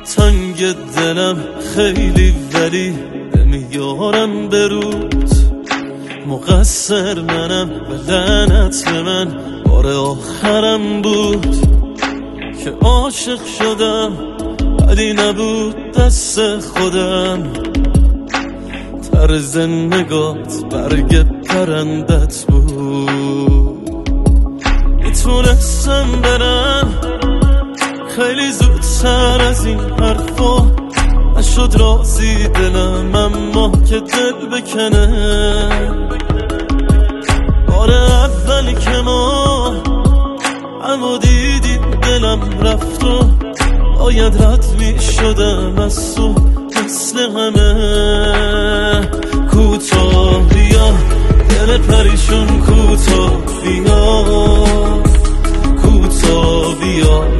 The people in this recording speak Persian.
تنگ دلم خیلی ولی نمیارم برود مقصر منم و لعنت به من بار آخرم بود که عاشق شدم ولی نبود دست خودم طرز نگات برگ پرندت بود میتونستم برم خیلی زودتر از این حرفا نشد راضی دلم اما که دل بکنه بار اولی که ما اما دیدیم دلم رفت و باید رد می شدم از تو مثل همه کوتاه بیا دل پریشون کوتاه بیا کوتاه بیا